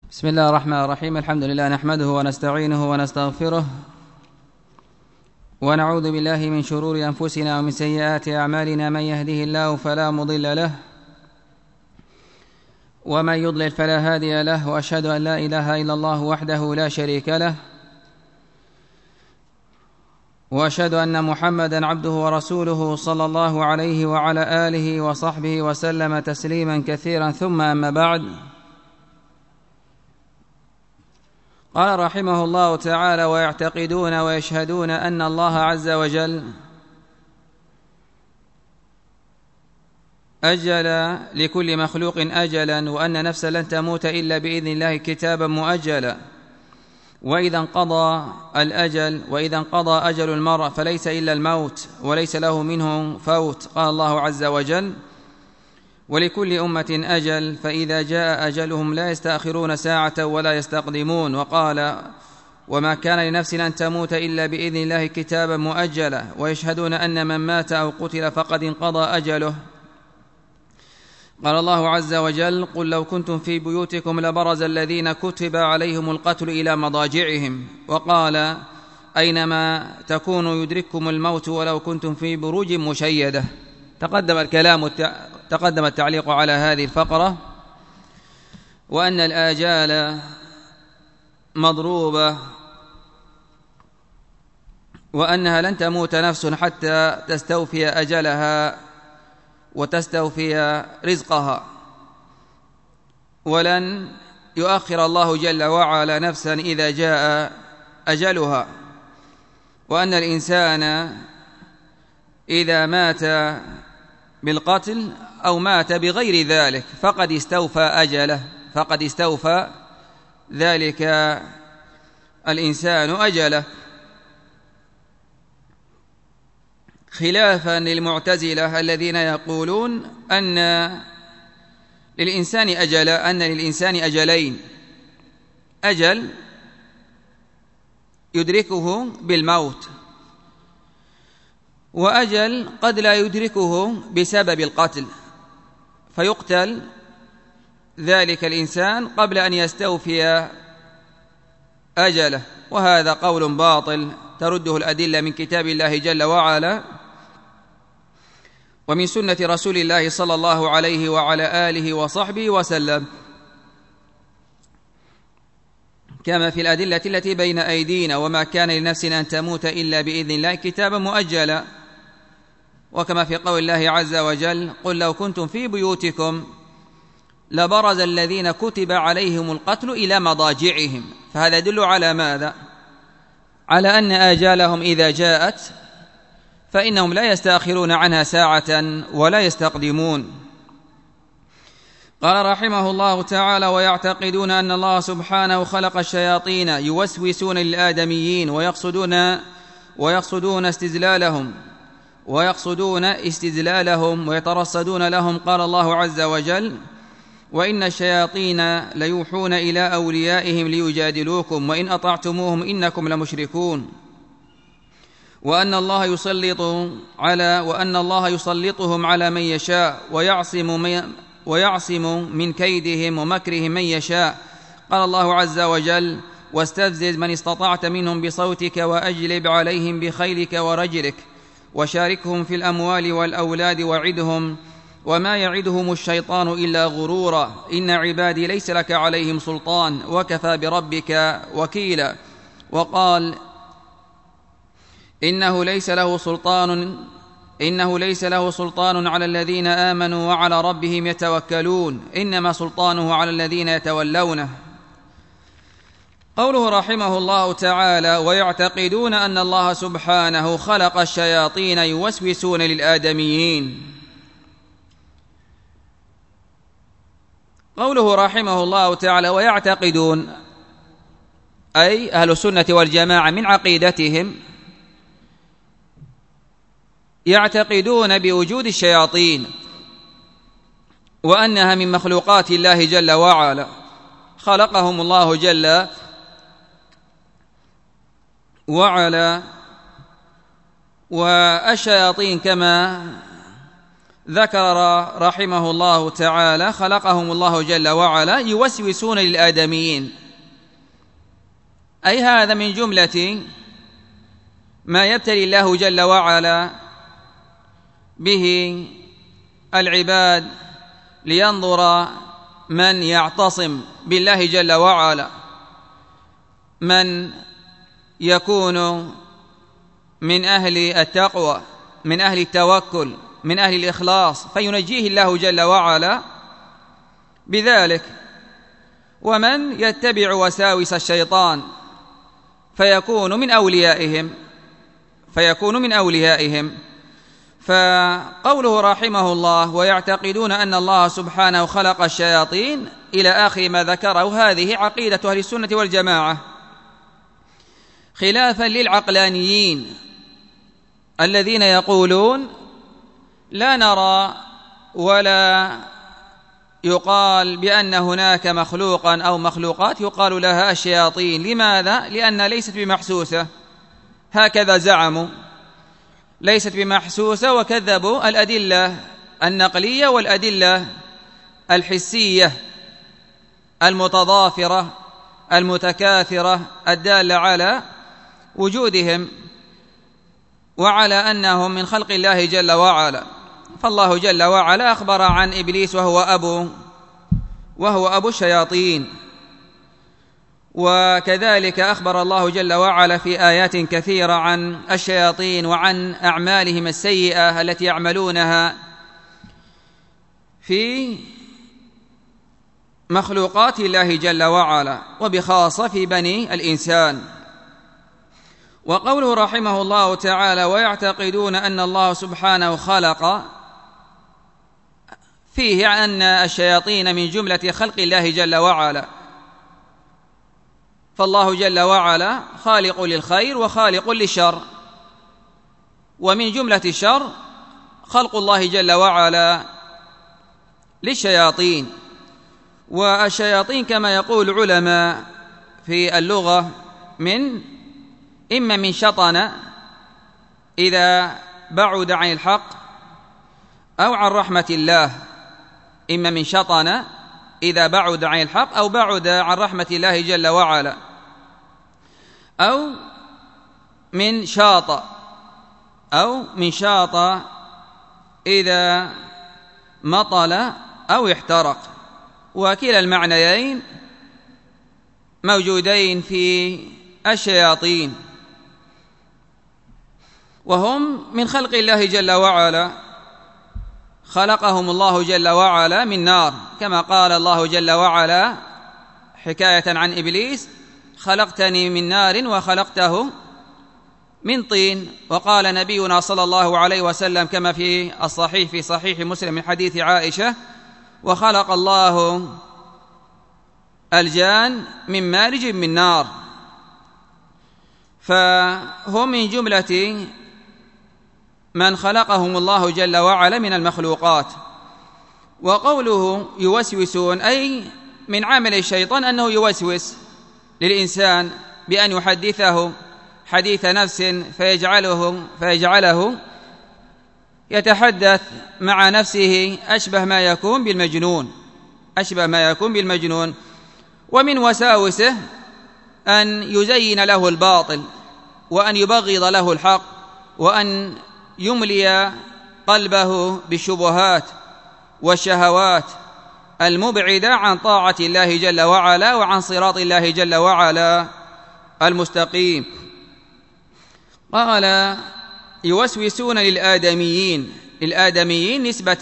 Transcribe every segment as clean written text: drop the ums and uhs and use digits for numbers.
بسم الله الرحمن الرحيم. الحمد لله نحمده ونستعينه ونستغفره ونعوذ بالله من شرور أنفسنا ومن سيئات أعمالنا. من يهده الله فلا مضل له ومن يضلل فلا هادي له، وأشهد أن لا إله إلا الله وحده لا شريك له، وأشهد أن محمدًا عبده ورسوله صلى الله عليه وعلى آله وصحبه وسلم تسليما كثيرا. ثم أما بعد، قال رحمه الله تعالى: ويعتقدون ويشهدون أن الله عز وجل أجل لكل مخلوق أجلا، وأن نفسا لن تموت إلا بإذن الله كتابا مؤجلا، وإذا انقضى أجل المرء فليس إلا الموت وليس له منه فوت. قال الله عز وجل: ولكل أمة أجل فإذا جاء أجلهم لا يستأخرون ساعة ولا يستقدمون. وقال: وما كان لنفس أن تموت إلا بإذن الله كتابا مؤجلا. ويشهدون أن من مات أو قتل فقد انقضى أجله. قال الله عز وجل: قل لو كنتم في بيوتكم لبرز الذين كتب عليهم القتل إلى مضاجعهم. وقال: أينما تكونوا يدرككم الموت ولو كنتم في بروج مشيدة. تقدم التعليق على هذه الفقرة، وأن الآجال مضروبة، وأنها لن تموت نفس حتى تستوفي أجلها وتستوفي رزقها، ولن يؤخر الله جل وعلا نفسا إذا جاء أجلها، وأن الإنسان إذا مات بالقتل أو مات بغير ذلك فقد استوفى أجله، فقد استوفى ذلك الإنسان أجله، خلافا للمعتزلة الذين يقولون أن للإنسان أجلين: أجل يدركه بالموت، وأجل قد لا يدركه بسبب القتل، فيقتل ذلك الإنسان قبل أن يستوفي أجله. وهذا قول باطل ترده الأدلة من كتاب الله جل وعلا ومن سنة رسول الله صلى الله عليه وعلى آله وصحبه وسلم، كما في الأدلة التي بين أيدينا: وما كان لنفس أن تموت إلا بإذن الله كتابا مؤجلا. وكما في قول الله عز وجل: قل لو كنتم في بيوتكم لبرز الذين كتب عليهم القتل إلى مضاجعهم. فهذا يدل على ماذا؟ على أن آجالهم إذا جاءت فإنهم لا يستأخرون عنها ساعة ولا يستقدمون. قال رحمه الله تعالى: ويعتقدون أن الله سبحانه خلق الشياطين يوسوسون للآدميين ويقصدون استزلالهم ويترصدون لهم. قال الله عز وجل: وإن الشياطين ليوحون إلى أوليائهم ليجادلوكم وإن أطعتموهم إنكم لمشركون. وأن الله يسلطهم على من يشاء ويعصم من كيدهم ومكرهم من يشاء. قال الله عز وجل: واستفزز من استطعت منهم بصوتك وأجلب عليهم بخيلك ورجلك وشاركهم في الأموال والأولاد وعدهم وما يعدهم الشيطان إلا غرورا. إن عبادي ليس لك عليهم سلطان وكفى بربك وكيلا. وقال: إنه ليس له سلطان على الذين آمنوا وعلى ربهم يتوكلون، إنما سلطانه على الذين يتولونه. قوله رحمه الله تعالى: ويعتقدون أن الله سبحانه خلق الشياطين يوسوسون للآدميين. قوله رحمه الله تعالى ويعتقدون، أي أهل السنة والجماعة من عقيدتهم يعتقدون بوجود الشياطين وأنها من مخلوقات الله جل وعلا، خلقهم الله جل وعلا. والشياطين كما ذكر رحمه الله تعالى خلقهم الله جل وعلا يوسوسون للآدميين، أي هذا من جملة ما يبتلي الله جل وعلا به العباد لينظر من يعتصم بالله جل وعلا، من يكون من أهل التقوى، من أهل التوكل، من أهل الإخلاص، فينجيه الله جل وعلا بذلك، ومن يتبع وساوس الشيطان فيكون من أوليائهم. فقوله رحمه الله ويعتقدون أن الله سبحانه خلق الشياطين إلى آخر ما ذكره، هذه عقيدة أهل السنة والجماعة، خلافا للعقلانيين الذين يقولون لا نرى ولا يقال بأن هناك مخلوقا أو مخلوقات يقال لها الشياطين. لماذا؟ لأن ليست بمحسوسة، هكذا زعموا، ليست بمحسوسة، وكذبوا الأدلة النقلية والأدلة الحسية المتضافرة المتكاثرة الدالة على وجودهم وعلى أنهم من خلق الله جل وعلا. فالله جل وعلا أخبر عن إبليس وهو أبو الشياطين، وكذلك أخبر الله جل وعلا في آيات كثيرة عن الشياطين وعن أعمالهم السيئة التي يعملونها في مخلوقات الله جل وعلا، وبخاصة في بني الإنسان. وقوله رحمه الله تعالى ويعتقدون أن الله سبحانه خلق، فيه أن الشياطين من جملة خلق الله جل وعلا، فالله جل وعلا خالق للخير وخالق للشر، ومن جملة الشر خلق الله جل وعلا للشياطين. والشياطين كما يقول العلماء في اللغة إما من شطن إذا بعد عن الحق أو عن رحمة الله، إما من شطن إذا بعد عن الحق أو بعد عن رحمة الله جل وعلا، أو من شاط إذا مطل أو احترق، وكلا المعنيين موجودين في الشياطين، وهم من خلق الله جل وعلا، خلقهم الله جل وعلا من نار، كما قال الله جل وعلا حكاية عن إبليس خلقتني من نار وخلقته من طين. وقال نبينا صلى الله عليه وسلم كما في صحيح مسلم من حديث عائشة وخلق الله الجان من مارج من نار. فهم من جملة من خلقهم الله جل وعلا من المخلوقات. وقوله يوسوسون أي من عمل الشيطان أنه يوسوس للإنسان بأن يحدثه حديث نفس فيجعله يتحدث مع نفسه أشبه ما يكون بالمجنون. ومن وساوسه أن يزين له الباطل وأن يبغض له الحق وأن يملي قلبه بالشبهات والشهوات المبعدة عن طاعة الله جل وعلا وعن صراط الله جل وعلا المستقيم. قال يوسوسون للآدميين نسبة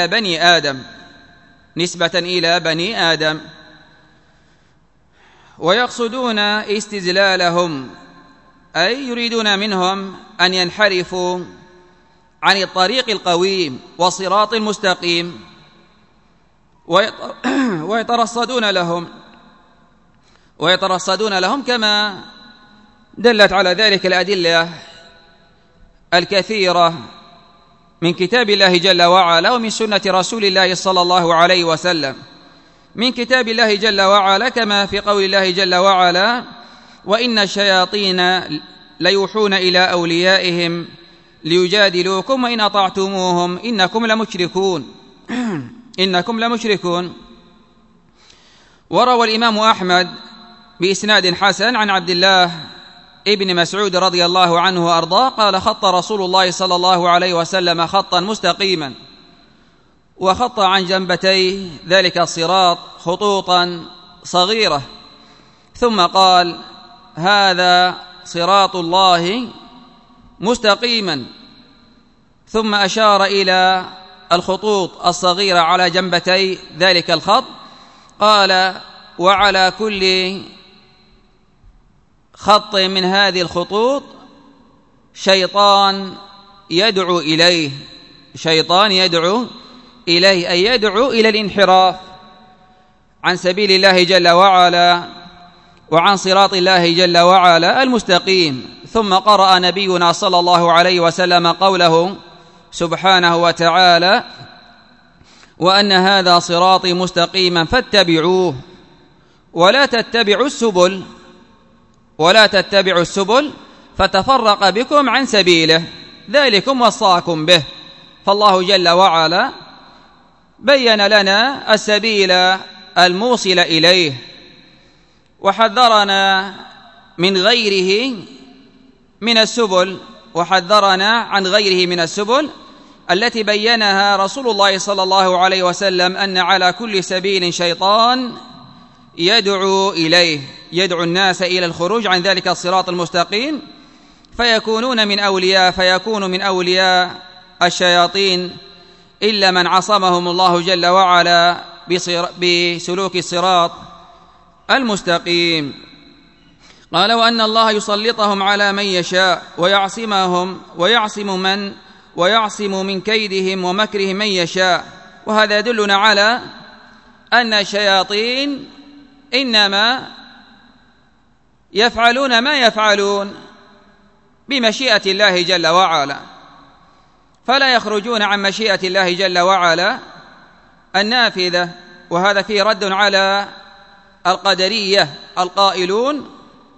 إلى بني آدم، ويقصدون استزلالهم، أي يريدون منهم أن ينحرفوا عن الطريق القويم والصراط المستقيم، ويترصدون لهم كما دلت على ذلك الأدلة الكثيرة من كتاب الله جل وعلا ومن سنة رسول الله صلى الله عليه وسلم. من كتاب الله جل وعلا كما في قول الله جل وعلا وإن الشياطين ليوحون إلى أوليائهم ليجادلوكم وإن أطعتموهم إنكم لمشركون إنكم لمشركون. وروى الإمام أحمد بإسناد حسن عن عبد الله ابن مسعود رضي الله عنه وأرضاه قال: خط رسول الله صلى الله عليه وسلم خطا مستقيما، وخط عن جنبتي ذلك الصراط خطوطا صغيرة، ثم قال: هذا صراط الله مستقيما، ثم أشار إلى الخطوط الصغيرة على جنبتي ذلك الخط، قال: وعلى كل خط من هذه الخطوط شيطان يدعو إليه، شيطان يدعو إليه، أي يدعو إلى الانحراف عن سبيل الله جل وعلا وعن صراط الله جل وعلا المستقيم. ثم قرأ نبينا صلى الله عليه وسلم قوله سبحانه وتعالى: وأن هذا صراطي مستقيما فاتبعوه ولا تتبعوا السبل فتفرق بكم عن سبيله ذلكم وصاكم به. فالله جل وعلا بين لنا السبيل الموصل إليه، وحذرنا من غيره من السبل، وحذرنا عن غيره من السبل التي بينها رسول الله صلى الله عليه وسلم، أن على كل سبيل شيطان يدعو إليه، يدعو الناس إلى الخروج عن ذلك الصراط المستقيم، فيكون من أولياء الشياطين إلا من عصمهم الله جل وعلا بسلوك الصراط المستقيم. قال: وأن الله يسلطهم على من يشاء ويعصم من كيدهم ومكرهم من يشاء. وهذا يدلنا على أن الشياطين إنما يفعلون ما يفعلون بمشيئة الله جل وعلا، فلا يخرجون عن مشيئة الله جل وعلا النافذة. وهذا فيه رد على القدرية القائلون،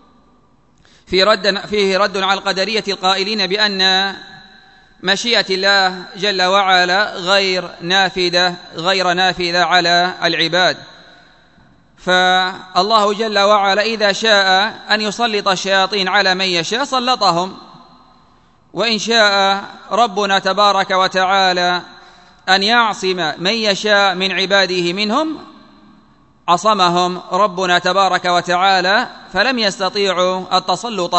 فيه رد على القدرية القائلين بأن مشيئة الله جل وعلا غير نافذة على العباد. فالله جل وعلا إذا شاء أن يسلط الشياطين على من يشاء سلطهم، وإن شاء ربنا تبارك وتعالى أن يعصم من يشاء من عباده منهم عصمهم ربنا تبارك وتعالى، فلم يستطيعوا التسلط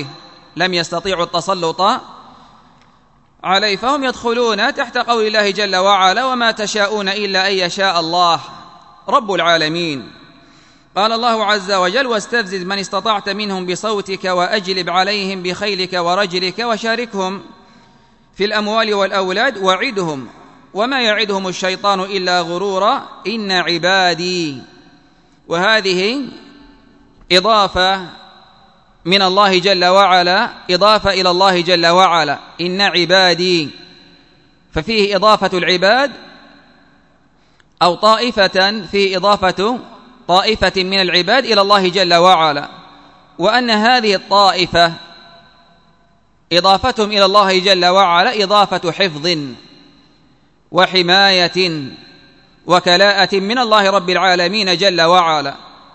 عليه، فهم يدخلون تحت قول الله جل وعلا: وما تشاءون إلا أن يشاء الله رب العالمين. قال الله عز وجل: واستفزز من استطعت منهم بصوتك وأجلب عليهم بخيلك ورجلك وشاركهم في الأموال والأولاد وعدهم وما يعدهم الشيطان إلا غرورا إن عبادي. وهذه إضافة من الله جل وعلا، إضافة إلى الله جل وعلا، إن عبادي، ففيه إضافة العباد أو طائفة، فيه إضافة طائفة من العباد إلى الله جل وعلا، وأن هذه الطائفة إضافتهم إلى الله جل وعلا إضافة حفظ وحماية وكلاءة من الله رب العالمين جل وعلا.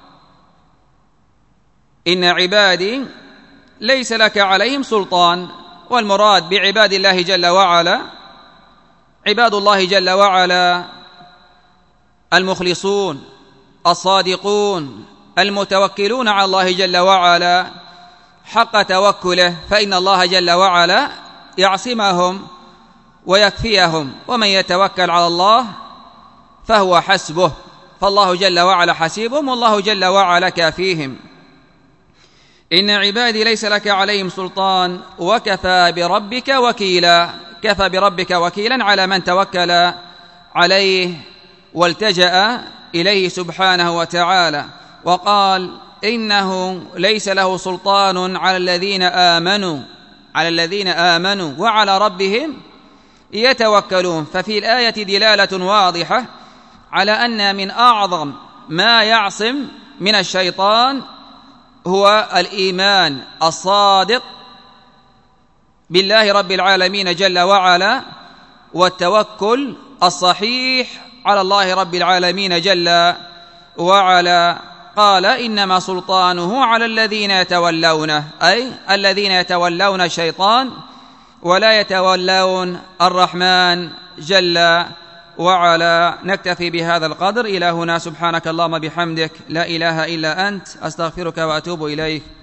إن عبادي ليس لك عليهم سلطان. والمراد بعباد الله جل وعلا عباد الله جل وعلا المخلصون الصادقون المتوكلون على الله جل وعلا حق توكله، فإن الله جل وعلا يعصمهم ويكفيهم، ومن يتوكل على الله فهو حسبه، فالله جل وعلا حسيبهم والله جل وعلا كافيهم. إن عبادي ليس لك عليهم سلطان وكفى بربك وكيلا. كفى بربك وكيلا على من توكل عليه والتجأ إليه سبحانه وتعالى. وقال: إنه ليس له سلطان على الذين آمنوا وعلى ربهم يتوكلون. ففي الآية دلالة واضحة على أن من أعظم ما يعصم من الشيطان هو الإيمان الصادق بالله رب العالمين جل وعلا، والتوكل الصحيح على الله رب العالمين جل وعلا. قال إنما سلطانه على الذين يتولونه، أي الذين يتولون الشيطان ولا يتولون الرحمن جل وعلا. نكتفي بهذا القدر إلى هنا. سبحانك اللهم بحمدك، لا إله إلا أنت، أستغفرك وأتوب إليك.